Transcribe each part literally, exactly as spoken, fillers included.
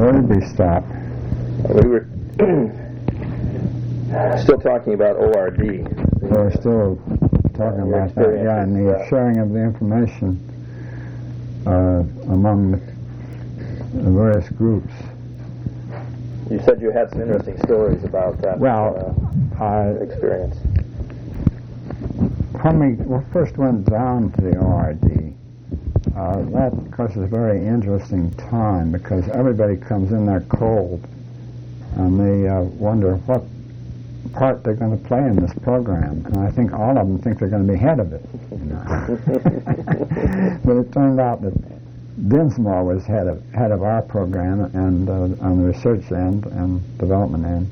Where did we stop? We were still talking about O R D. We're still talking uh, about that, yeah, and the uh, sharing of the information uh, among the, the various groups. You said you had some interesting stories about that well, uh, uh, experience. When we well, first went down to the O R D, uh, that, of course, is a very interesting time because everybody comes in there cold and they uh, wonder what part they're going to play in this program. And I think all of them think they're going to be head of it. You know? But it turned out that Dinsmore was head of head of our program and uh, on the research end and development end.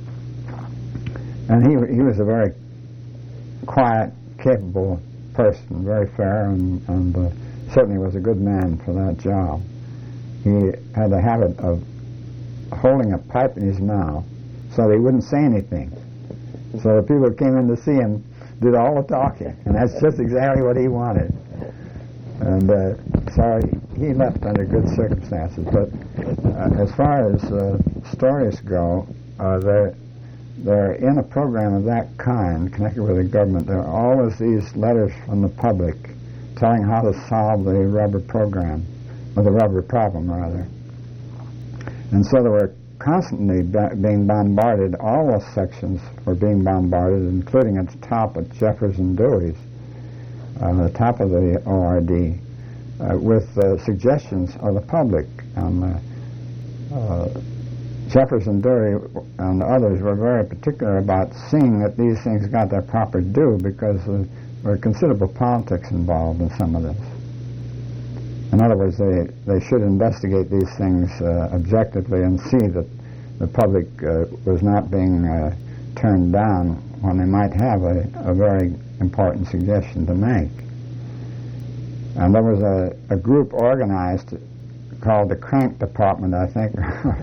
And he he was a very quiet, capable person, very fair, and, and uh, certainly was a good man for that job. He had the habit of holding a pipe in his mouth so that he wouldn't say anything. So the people who came in to see him did all the talking, and that's just exactly what he wanted. And uh, so he left under good circumstances. But uh, as far as uh, stories go, uh, they're, they're in a program of that kind, connected with the government. There are always these letters from the public telling how to solve the rubber program, or the rubber problem, rather. And so there were constantly ba- being bombarded, all those sections were being bombarded, including at the top at Jeffers and Dewey's, on the top of the O R D, uh, with uh, suggestions of the public. And uh, uh, Jeffers and Dewey and others were very particular about seeing that these things got their proper due because uh, there were considerable politics involved in some of this. In other words, they, they should investigate these things uh, objectively and see that the public uh, was not being uh, turned down when they might have a, a very important suggestion to make. And there was a, a group organized called the Crank Department, I think,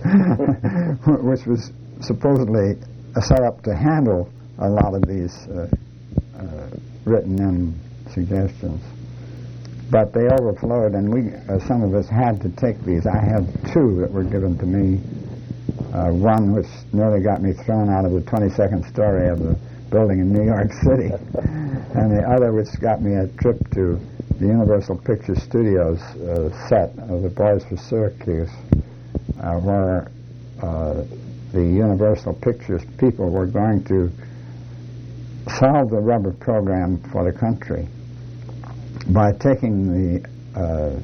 which was supposedly set up to handle a lot of these uh, uh, written-in suggestions. But they overflowed, and we, uh, some of us had to take these. I had two that were given to me. Uh, one which nearly got me thrown out of the twenty-second story of the building in New York City, and the other which got me a trip to the Universal Picture Studios uh, set of The Boys for Syracuse, uh, where uh, the Universal Pictures people were going to solve the rubber program for the country by taking the uh,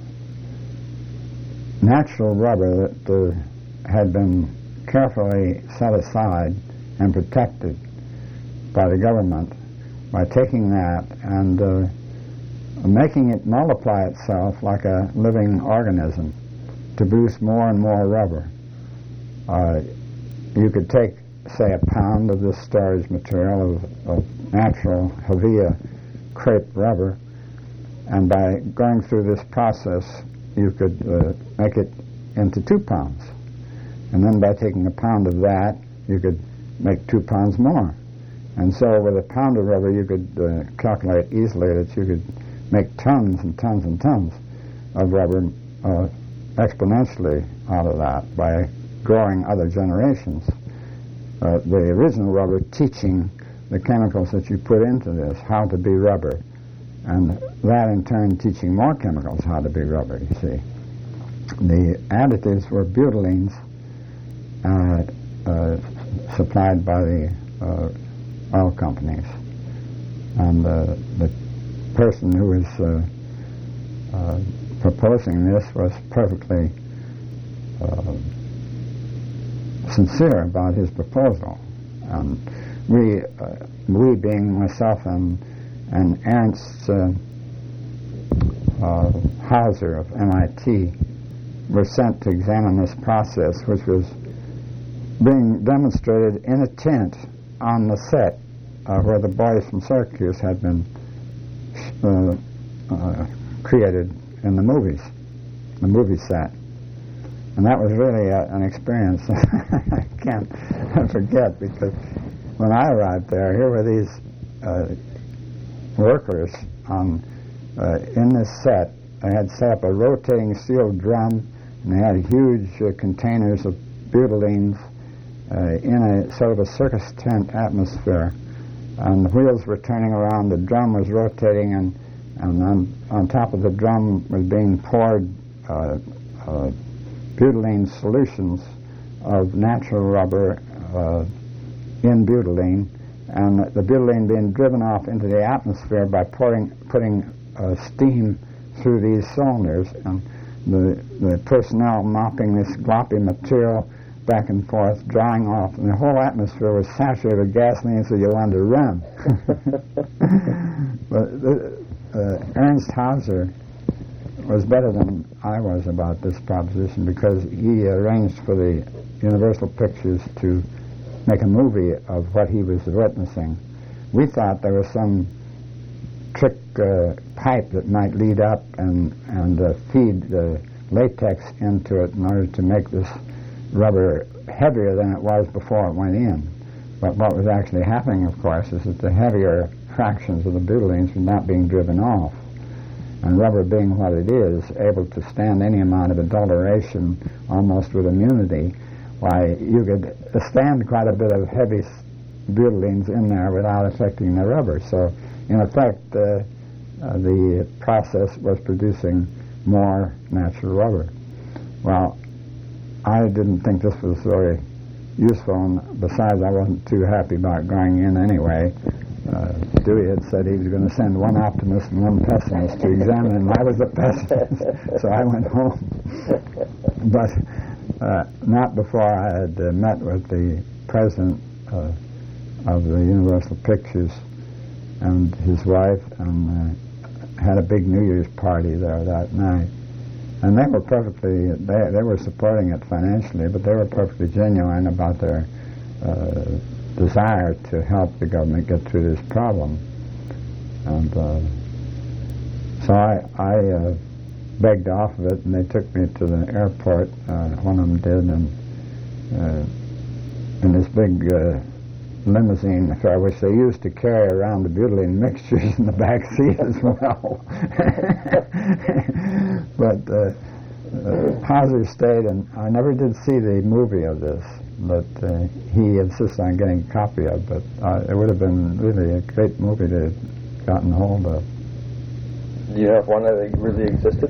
natural rubber that uh, had been carefully set aside and protected by the government, by taking that and uh, making it multiply itself like a living organism to produce more and more rubber. Uh, you could take, say, a pound of this storage material of, of natural Havia crepe rubber, and by going through this process, you could uh, make it into two pounds. And then by taking a pound of that, you could make two pounds more. And so with a pound of rubber, you could uh, calculate easily that you could make tons and tons and tons of rubber uh, exponentially out of that by growing other generations. Uh, the original rubber teaching the chemicals that you put into this how to be rubber, and that in turn teaching more chemicals how to be rubber, you see. The additives were butylenes uh, uh, supplied by the uh, oil companies. And uh, the person who was uh, uh, proposing this was perfectly uh, sincere about his proposal. And we, uh, we being myself and, and Ernst uh, uh, Hauser of M I T, were sent to examine this process, which was being demonstrated in a tent on the set uh, where the Boys from Syracuse had been uh, uh, created in the movies, the movie set. And that was really a, an experience I can't forget, because when I arrived there, here were these uh, workers on, uh, in this set. They had set up a rotating steel drum, and they had huge uh, containers of butylenes uh, in a sort of a circus tent atmosphere. And the wheels were turning around, the drum was rotating, and, and on, on top of the drum was being poured uh, uh, butylene solutions of natural rubber uh, in butylene, and the butylene being driven off into the atmosphere by pouring, putting uh, steam through these cylinders, and the, the personnel mopping this gloppy material back and forth, drying off, and the whole atmosphere was saturated with gasoline, so you wanted to run. But the, uh, Ernst Hauser was better than I was about this proposition, because he arranged for the Universal Pictures to make a movie of what he was witnessing. We thought there was some trick uh, pipe that might lead up and, and uh, feed the latex into it in order to make this rubber heavier than it was before it went in. But what was actually happening, of course, is that the heavier fractions of the butylenes were not being driven off. And rubber being what it is, able to stand any amount of adulteration almost with immunity, why, you could stand quite a bit of heavy butylenes in there without affecting the rubber. So, in effect, uh, uh, the process was producing more natural rubber. Well, I didn't think this was very useful, and besides, I wasn't too happy about going in anyway. Uh, Dewey had said he was going to send one optimist and one pessimist to examine him. I was the pessimist, so I went home. But uh, not before I had uh, met with the president uh, of the Universal Pictures and his wife, and uh, had a big New Year's party there that night. And they were perfectly, they, they were supporting it financially, but they were perfectly genuine about their uh, desire to help the government get through this problem. And uh, so I, I uh, begged off of it, and they took me to the airport, uh, one of them did, and uh, in this big uh, limousine affair, which they used to carry around the butylene mixtures in the back seat as well. But uh, uh, Hauser stayed, and I never did see the movie of this, but uh, he insisted on getting a copy of it. But uh, it would have been really a great movie to have gotten hold of. Do you know if one that really existed?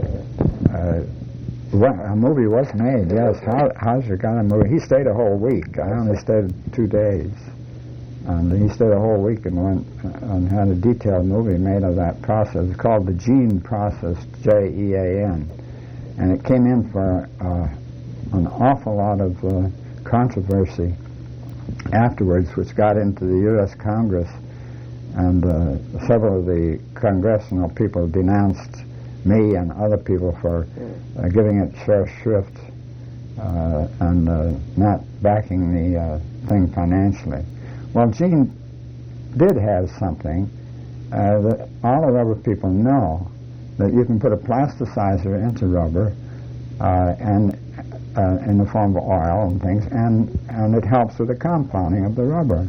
Uh, well, a movie was made, yes. Hauser got a movie. He stayed a whole week. I only stayed two days. And he stayed a whole week and went and had a detailed movie made of that process. It's called the Gene Process, J E A N. And it came in for uh, an awful lot of uh, controversy afterwards, which got into the U S Congress. And uh, several of the congressional people denounced me and other people for uh, giving it fair shrift uh, and uh, not backing the uh, thing financially. Well, Gene did have something uh, that all the rubber people know, that you can put a plasticizer into rubber uh, and uh, in the form of oil and things, and, and it helps with the compounding of the rubber.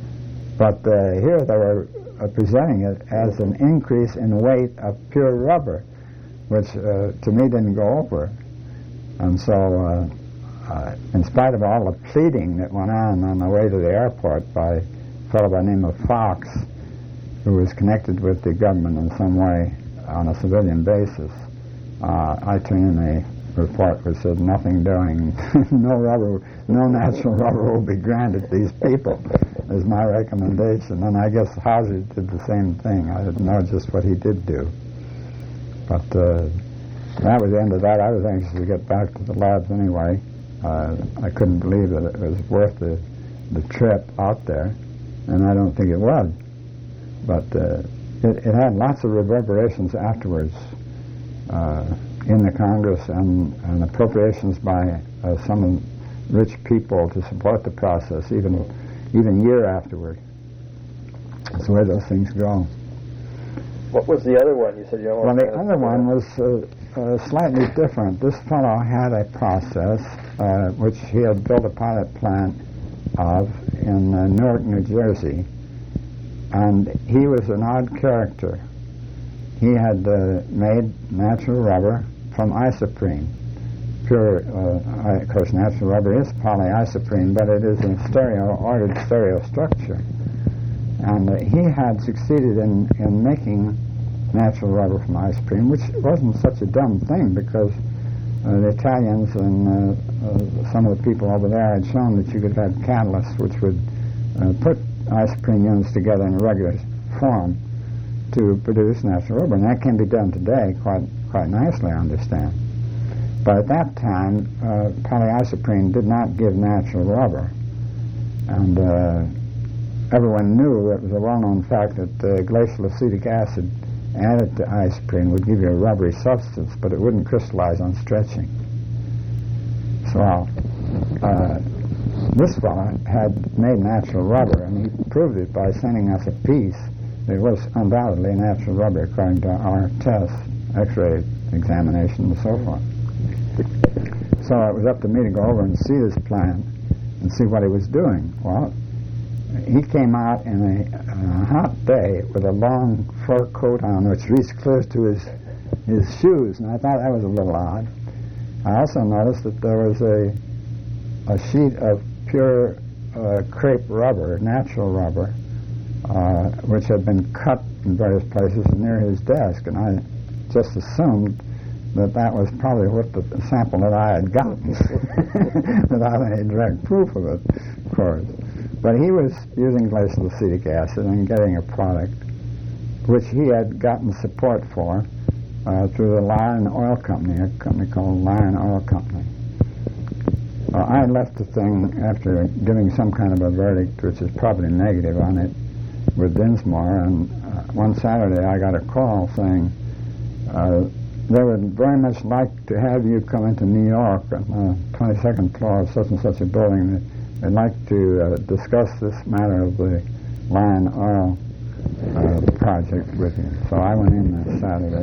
But uh, here they were uh, presenting it as an increase in weight of pure rubber, which uh, to me didn't go over. And so, uh, uh, in spite of all the pleading that went on on the way to the airport by a fellow by the name of Fox, who was connected with the government in some way on a civilian basis, uh, I turned in a report which said nothing doing, no rubber, no natural rubber will be granted these people, is my recommendation. And I guess Hauser did the same thing. I didn't know just what he did do. But uh, that was the end of that. I was anxious to get back to the labs anyway. Uh, I couldn't believe that it was worth the, the trip out there, and I don't think it was. But uh, it, it had lots of reverberations afterwards uh, in the Congress, and, and appropriations by uh, some rich people to support the process, even even year afterward. That's the way those things go. What was the other one? You said you Well, the other one was uh, uh, slightly different. This fellow had a process uh, which he had built a pilot plant of in uh, Newark, New Jersey, and he was an odd character. He had uh, made natural rubber from isoprene, pure, uh, I, of course, natural rubber is polyisoprene, but it is a stereo, ordered stereo structure. And uh, he had succeeded in, in making natural rubber from isoprene, which wasn't such a dumb thing, because uh, the Italians and uh, uh, some of the people over there had shown that you could have catalysts which would uh, put isoprene units together in a regular form to produce natural rubber. And that can be done today quite quite nicely, I understand. But at that time, uh, polyisoprene did not give natural rubber. And uh, everyone knew, it was a well-known fact, that uh, glacial acetic acid added to isoprene would give you a rubbery substance, but it wouldn't crystallize on stretching. So uh, this fellow had made natural rubber, and he proved it by sending us a piece. It was undoubtedly natural rubber according to our tests, X-ray examination and so forth. So it was up to me to go over and see this plant and see what he was doing. Well, he came out in a, a hot day with a long fur coat on which reached close to his his shoes, and I thought that was a little odd. I also noticed that there was a a sheet of pure uh, crepe rubber, natural rubber, uh, which had been cut in various places near his desk, and I just assumed that that was probably what the sample that I had gotten, without any direct proof of it, of course. But he was using glacial acetic acid and getting a product which he had gotten support for uh, through the Lion Oil Company, a company called Lion Oil Company. Uh, I left the thing after giving some kind of a verdict, which is probably negative on it, with Dinsmore, and uh, one Saturday I got a call saying, uh, they would very much like to have you come into New York on the twenty-second floor of such and such a building. They'd like to uh, discuss this matter of the Lion Oil uh, project with you. So I went in that Saturday.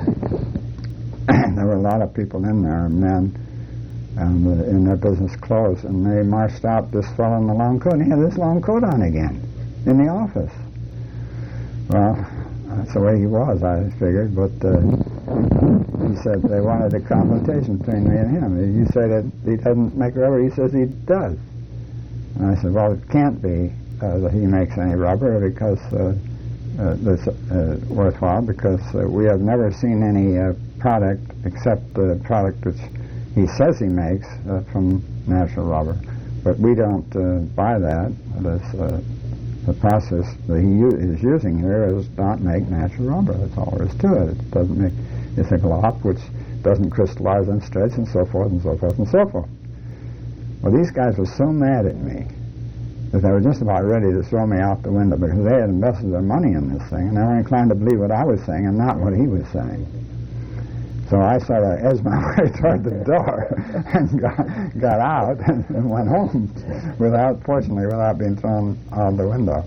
And there were a lot of people in there, men, and uh, in their business clothes, and they marched out this fellow in the long coat, and he had this long coat on again in the office. Well, that's the way he was, I figured, but uh, he said they wanted a confrontation between me and him. You say that he doesn't make rubber, he says he does. And I said, well, it can't be uh, that he makes any rubber because uh, uh, that's uh, worthwhile, because uh, we have never seen any uh, product except the product which he says he makes uh, from natural rubber. But we don't uh, buy that. This, uh, the process that he u- is using here is not make natural rubber. That's all there is to it. It doesn't make, it's a glop which doesn't crystallize and stretch and so forth and so forth and so forth. Well, these guys were so mad at me that they were just about ready to throw me out the window, because they had invested their money in this thing, and they were inclined to believe what I was saying and not what he was saying. So I sort of edged my way toward the door and got, got out and, and went home, without, fortunately, without being thrown out the window.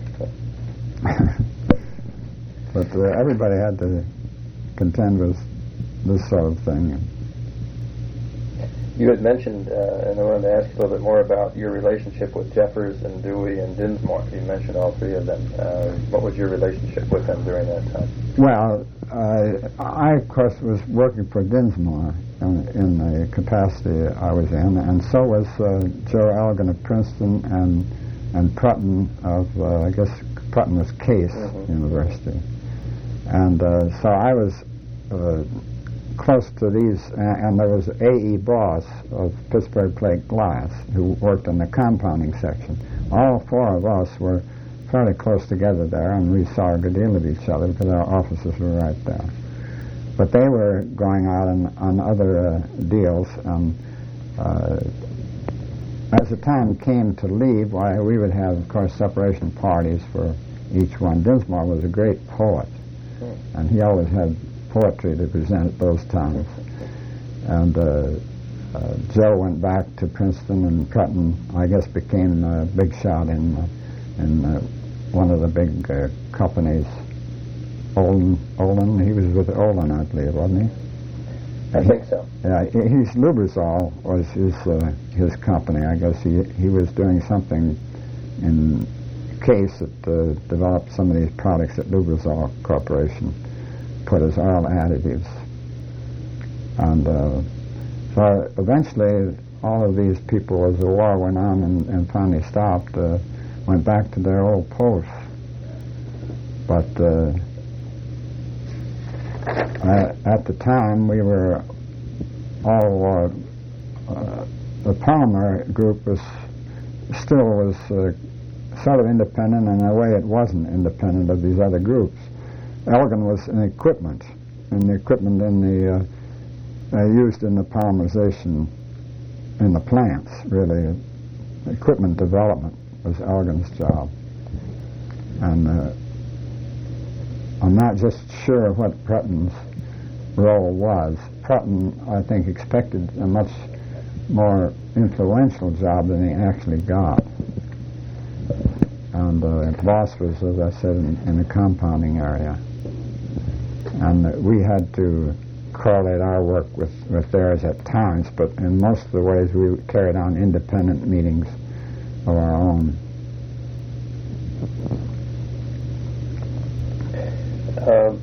But uh, everybody had to contend with this sort of thing. You had mentioned, uh, and I wanted to ask you a little bit more about your relationship with Jeffers and Dewey and Dinsmore. You mentioned all three of them. Uh, what was your relationship with them during that time? Well, uh, I, of course, was working for Dinsmore in, in the capacity I was in, and so was uh, Joe Elgin of Princeton and and Prutton of, uh, I guess Prutton was Case mm-hmm. University. And uh, so I was uh, close to these, uh, and there was A E Boss of Pittsburgh Plate Glass, who worked in the compounding section. All four of us were fairly close together there, and we saw a good deal of each other because our offices were right there. But they were going out on, on other uh, deals, and uh, as the time came to leave, why, we would have, of course, separation parties for each one. Dinsmore was a great poet, and he always had poetry to present at those times. And uh, uh, Joe went back to Princeton, and Prutton, I guess, became a big shot in uh, in uh, one of the big uh, companies. Olin, Olin, he was with Olin, I believe, wasn't he? I uh, think so. Yeah, he's Lubrizol was his uh, his company. I guess he he was doing something in Case that uh, developed some of these products that Lubrizol Corporation put as oil additives. And uh, So eventually, all of these people, as the war went on and, and finally stopped, uh, went back to their old posts. But uh, at, at the time, we were all, uh, uh, the Palmer group was still was uh, sort of independent, and in a way it wasn't independent of these other groups. Elgin was in equipment, and the equipment in the uh, they used in the polymerization in the plants, really. Equipment development was Elgin's job. And uh, I'm not just sure what Prutton's role was. Prutton, I think, expected a much more influential job than he actually got. And uh, Voss was, as I said, in, in the compounding area. And uh, we had to correlate our work with, with theirs at times, but in most of the ways we carried on independent meetings of our own. Um,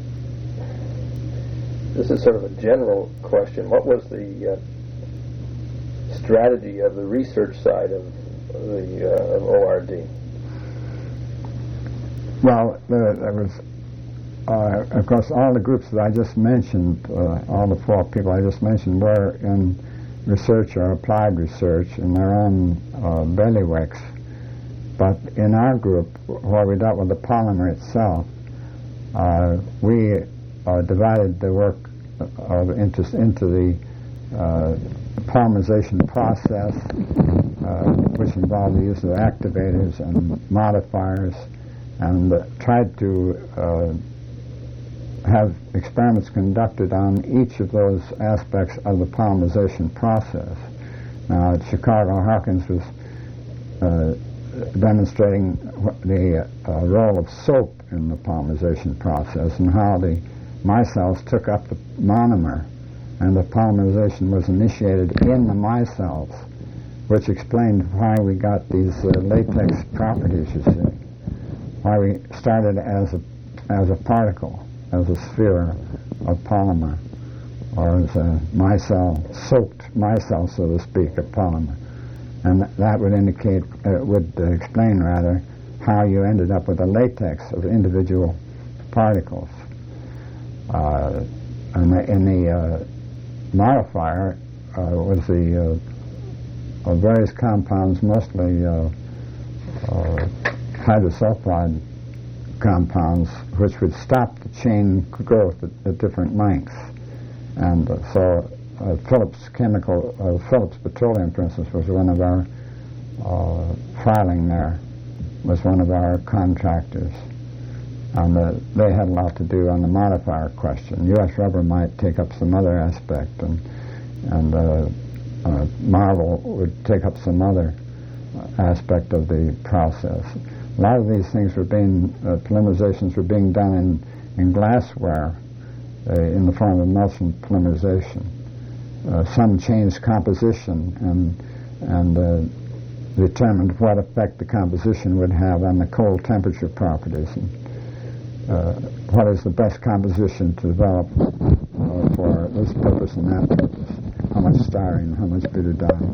this is sort of a general question. What was the uh, strategy of the research side of the uh, of O R D? Well, there, there was, uh, of course, all the groups that I just mentioned, uh, all the four people I just mentioned, were in research or applied research in their own uh, bailiwicks. But in our group, where we dealt with the polymer itself, uh, we uh, divided the work of interest into the uh, polymerization process, uh, which involved the use of activators and modifiers, and uh, tried to uh, have experiments conducted on each of those aspects of the polymerization process. Now, at Chicago, Hawkins was uh, demonstrating the uh, role of soap in the polymerization process and how the micelles took up the monomer, and the polymerization was initiated in the micelles, which explained why we got these uh, latex properties, you see, why we started as a, as a particle, as a sphere of polymer, or as a micelle, soaked micelle, so to speak, of polymer. And that would indicate, uh, would uh, explain rather, how you ended up with a latex of individual particles. Uh, and the, in the uh, modifier uh, was the uh, of various compounds, mostly uh, uh, hydrosulfide compounds, which would stop the chain growth at, at different lengths. And uh, so uh, Phillips Chemical, uh, Phillips Petroleum, for instance, was one of our uh, filing there, was one of our contractors. And uh, they had a lot to do on the modifier question. U S Rubber might take up some other aspect, and and uh, uh, Marvel would take up some other uh, aspect of the process. A lot of these things were being, uh, polymerizations were being done in, in glassware uh, in the form of emulsion polymerization. Uh, some changed composition and, and uh, determined what effect the composition would have on the cold temperature properties. And, Uh, what is the best composition to develop uh, for this purpose and that purpose? How much styrene, how much butadiene?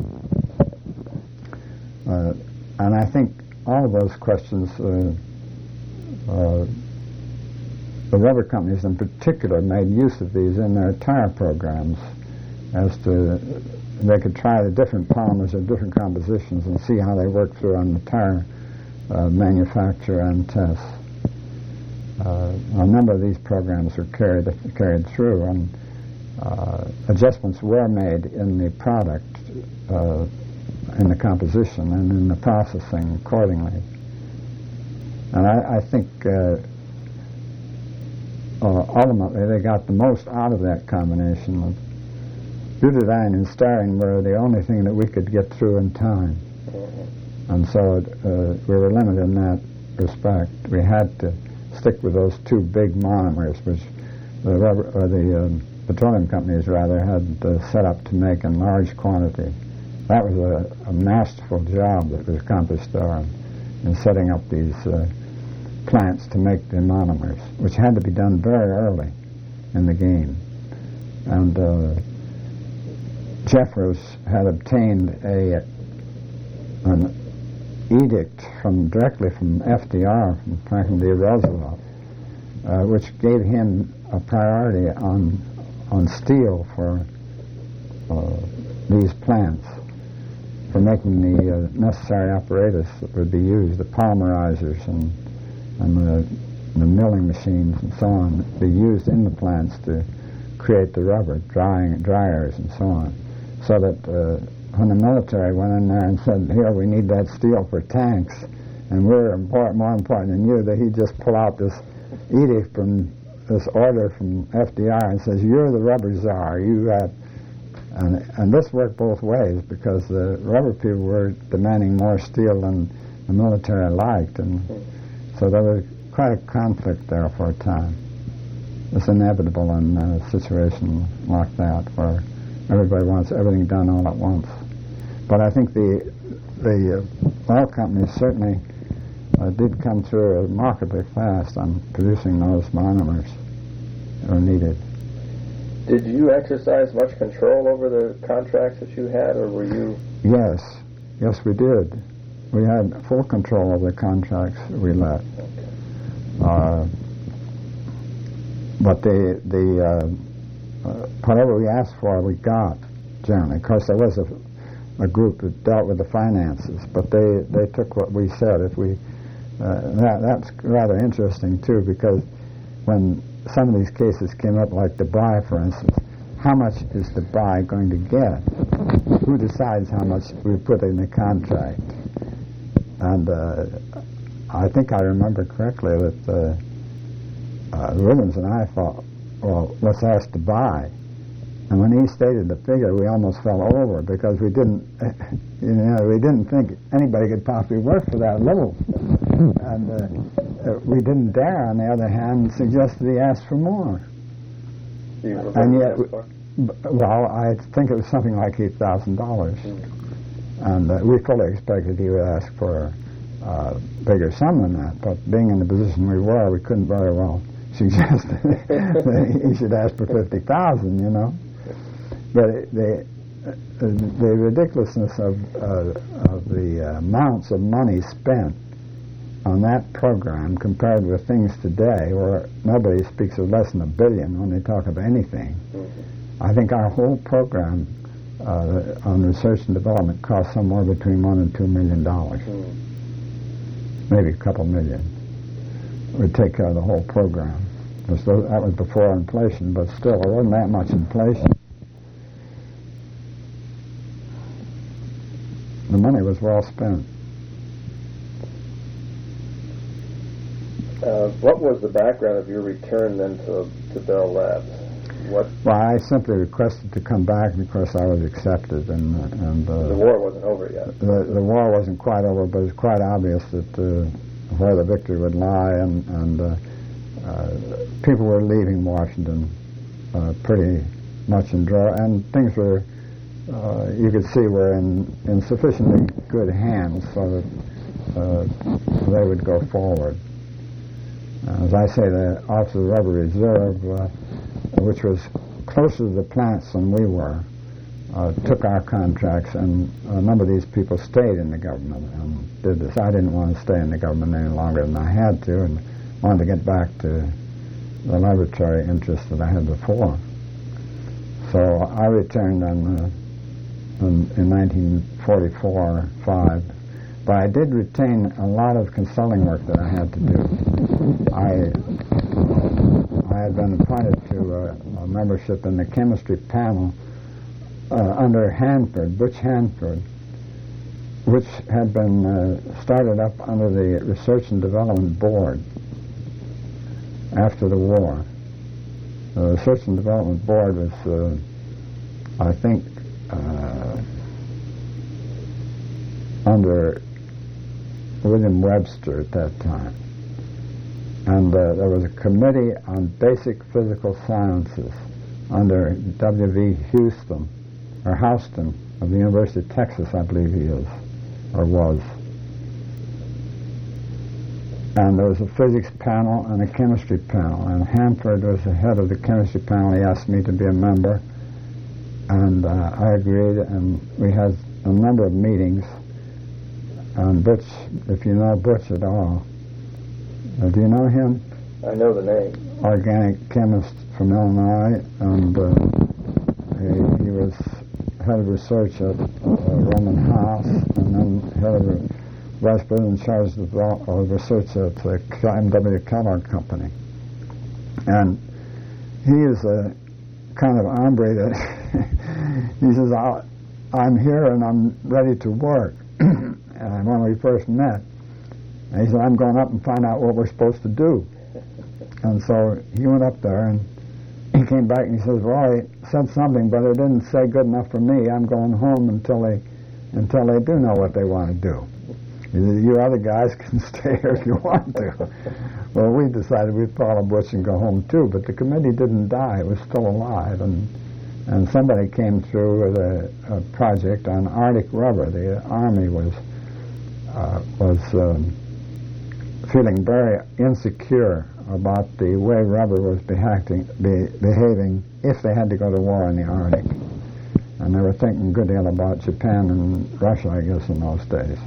Uh, and I think all of those questions, uh, uh, the rubber companies in particular made use of these in their tire programs, as to they could try the different polymers of different compositions and see how they work through on the tire uh, manufacture and test. Uh, a number of these programs were carried carried through, and uh, adjustments were made in the product, uh, in the composition, and in the processing accordingly. And I, I think uh, uh, ultimately they got the most out of that combination. Of butadiene and styrene were the only thing that we could get through in time, and so uh, we were limited in that respect. We had to stick with those two big monomers, which the rubber, or the um, petroleum companies rather had uh, set up to make in large quantity. That was a, a masterful job that was accomplished there in, in setting up these uh, plants to make the monomers, which had to be done very early in the game. And uh, Jeffers had obtained a an edict from directly from F D R, from Franklin D. Roosevelt, uh, which gave him a priority on on steel for uh, these plants, for making the uh, necessary apparatus that would be used, the polymerizers and and the, the milling machines and so on, that be used in the plants to create the rubber, drying dryers and so on, so that uh, when the military went in there and said, here, we need that steel for tanks, and we're important, more important than you, that he'd just pull out this edict from this order from F D R and says, you're the rubber czar. You have, and, and this worked both ways, because the rubber people were demanding more steel than the military liked, and so there was quite a conflict there for a time. It's inevitable in a situation like that, where everybody wants everything done all at once. But I think the the uh, oil companies certainly uh, did come through remarkably fast on producing those monomers that were needed. Did you exercise much control over the contracts that you had, or were you? Yes, yes, we did. We had full control of the contracts we let. Okay. Uh, but the the uh, uh, whatever we asked for, we got generally. Of course, there was a a group that dealt with the finances, but they, they took what we said. If we uh, that that's rather interesting too, because when some of these cases came up, like Dubai, for instance, how much is Dubai going to get? Who decides how much we put in the contract? And uh, I think I remember correctly that uh, uh, Williams and I thought, well, let's ask Dubai. And when he stated the figure, we almost fell over, because we didn't, you know, we didn't think anybody could possibly work for that little. And uh, we didn't dare, on the other hand, suggest that he ask for more. Do you and yet, well, I think it was something like eight thousand dollars. Mm. And uh, we fully expected he would ask for a uh, bigger sum than that. But being in the position we were, we couldn't very well suggest that he should ask for fifty thousand dollars, you know. But the the ridiculousness of uh, of the uh, amounts of money spent on that program compared with things today, where nobody speaks of less than a billion when they talk of anything. Mm-hmm. I think our whole program uh, on research and development cost somewhere between one and two million dollars, mm-hmm. maybe a couple million. We'd take care of the whole program. That was before inflation, but still, there wasn't that much inflation. The money was well spent. Uh, what was the background of your return then to, to Bell Labs? What? Well, I simply requested to come back because I was accepted, and and uh, the war wasn't over yet. The, the war wasn't quite over, but it was quite obvious that uh, where the victory would lie, and and uh, uh, people were leaving Washington uh, pretty much in draw, and things were. Uh, you could see were in, in sufficiently good hands so that uh, they would go forward. Uh, as I say, the Office of the Rubber Reserve, uh, which was closer to the plants than we were, uh, took our contracts, and a number of these people stayed in the government and did this. I didn't want to stay in the government any longer than I had to, and wanted to get back to the laboratory interests that I had before. So I returned on uh, In, in nineteen forty-four five, but I did retain a lot of consulting work that I had to do. I I had been appointed to a, a membership in the chemistry panel uh, under Hanford, Butch Hanford, which had been uh, started up under the Research and Development Board after the war. The Research and Development Board was, uh, I think, Uh, under William Webster at that time. And uh, there was a committee on basic physical sciences under W V Houston, or Houston, of the University of Texas, I believe he is, or was. And there was a physics panel and a chemistry panel, and Hanford was the head of the chemistry panel. He asked me to be a member. and uh, I agreed, and we had a number of meetings. And Butch, if you know Butch at all, uh, do you know him? I know the name. Organic chemist from Illinois, and uh, he, he was head of research at uh, Roman Haas, and then head of the vice president in charge of uh, research at the M W Kellogg Company. And he is a kind of hombre that he says, I'll, I'm here and I'm ready to work. And when we first met, and he said, I'm going up and find out what we're supposed to do. And so he went up there, and he came back and he says, well, he said something, but it didn't say good enough for me. I'm going home until they until they do know what they want to do. He said, you other guys can stay here if you want to. Well, we decided we'd follow Bush and go home, too, but the committee didn't die. It was still alive, and and somebody came through with a, a project on Arctic rubber. The Army was uh, was um, feeling very insecure about the way rubber was behaving, be, behaving if they had to go to war in the Arctic. And they were thinking a good deal about Japan and Russia, I guess, in those days.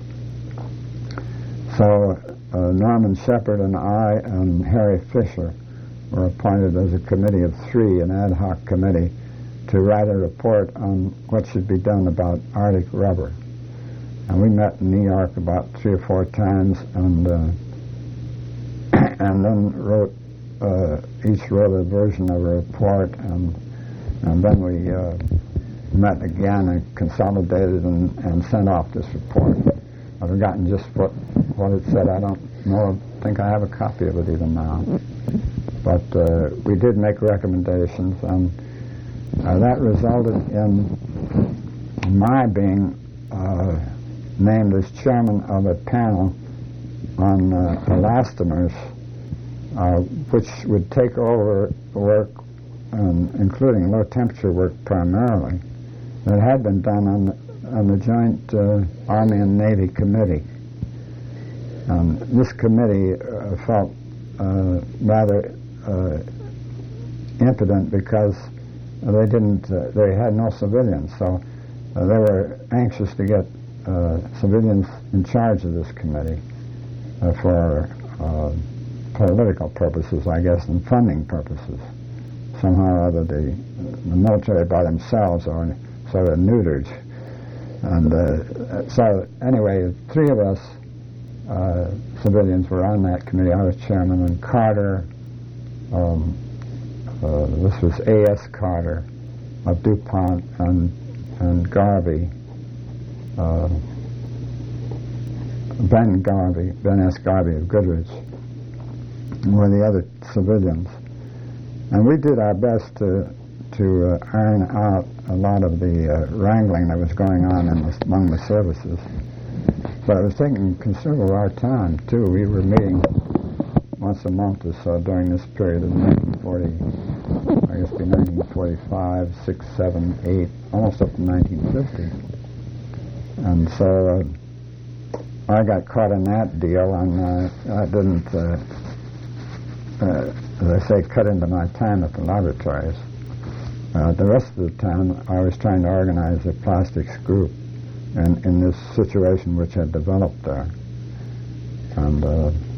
So uh, Norman Shepard and I and Harry Fisher were appointed as a committee of three, an ad hoc committee, to write a report on what should be done about Arctic rubber. And we met in New York about three or four times, and uh, and then wrote, uh, each wrote a version of a report, and and then we uh, met again and consolidated and, and sent off this report. I've forgotten just what, what it said. I don't know, I think I have a copy of it even now. But uh, we did make recommendations, and uh, that resulted in my being uh, named as chairman of a panel on uh, elastomers, uh, which would take over work, um, including low temperature work primarily, that had been done on the, on the joint uh, Army and Navy committee. Um, this committee uh, felt uh, rather uh, impotent because they didn't, uh, they had no civilians, so uh, they were anxious to get uh, civilians in charge of this committee uh, for uh, political purposes, I guess, and funding purposes. Somehow or other, the, the military by themselves are sort of neutered. And uh, so, anyway, three of us uh, civilians were on that committee. I was chairman, and Carter, um, uh, this was A S Carter of DuPont, and, and Garvey, uh, Ben Garvey, Ben S. Garvey of Goodrich, were the other civilians. And we did our best to to uh, iron out a lot of the uh, wrangling that was going on in the, among the services. But it was taking considerable of our time, too. We were meeting once a month or so during this period of nineteen forty, I guess be nineteen forty-five, six, seven, eight, almost up to nineteen fifty. And so uh, I got caught in that deal, and uh, I didn't, uh, uh, as I say, cut into my time at the laboratories. Uh, the rest of the time, I was trying to organize a plastics group in, in this situation which had developed there. And uh,